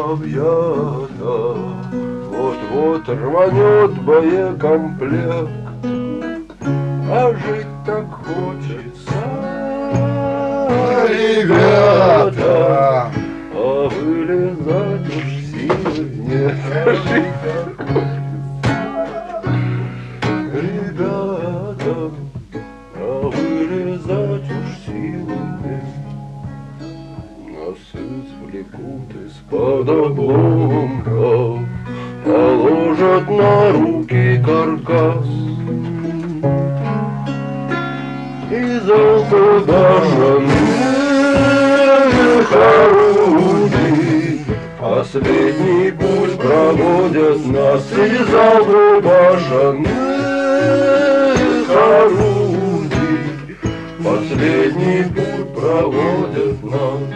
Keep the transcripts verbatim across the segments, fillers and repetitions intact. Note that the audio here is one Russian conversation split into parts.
объята, вот-вот рванет боекомплект, а жить так хочется, ребята, а вылезать уж силы нет. Жить так хочется, ребята, а вылезать уж силы нет. Нас извлекут из-под обломков, положат на руки каркас. Из алкобашенных орудий последний путь проводят нас. Из алкобашенных орудий последний путь проводят нас.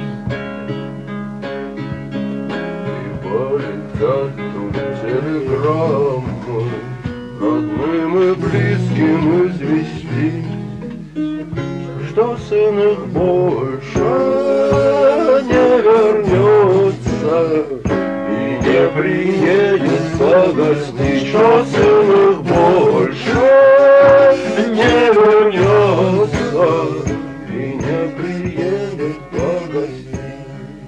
И полетят тут телеграммы родным и близким извести, что сын их больше не вернется и не приедет погостить, что сын их больше не вернется и не приедет погостить.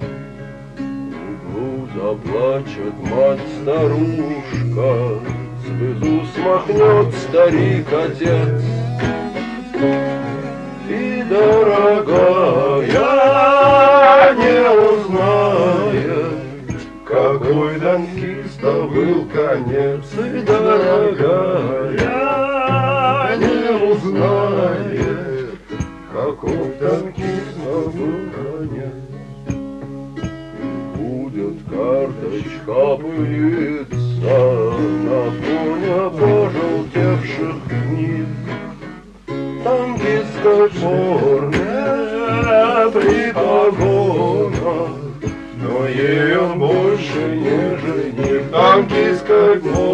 В углу заплачет мать-старушка, слезу смахнет старик-отец. И, дорогая, не узнает, какой танкиста был конец. И, дорогая, не узнает, какой танкиста был конец. И будет карточка пылиться на фоне пожелтевших книг. Танкистской форме при погонах, но ей он больше не жених. Танкистской форме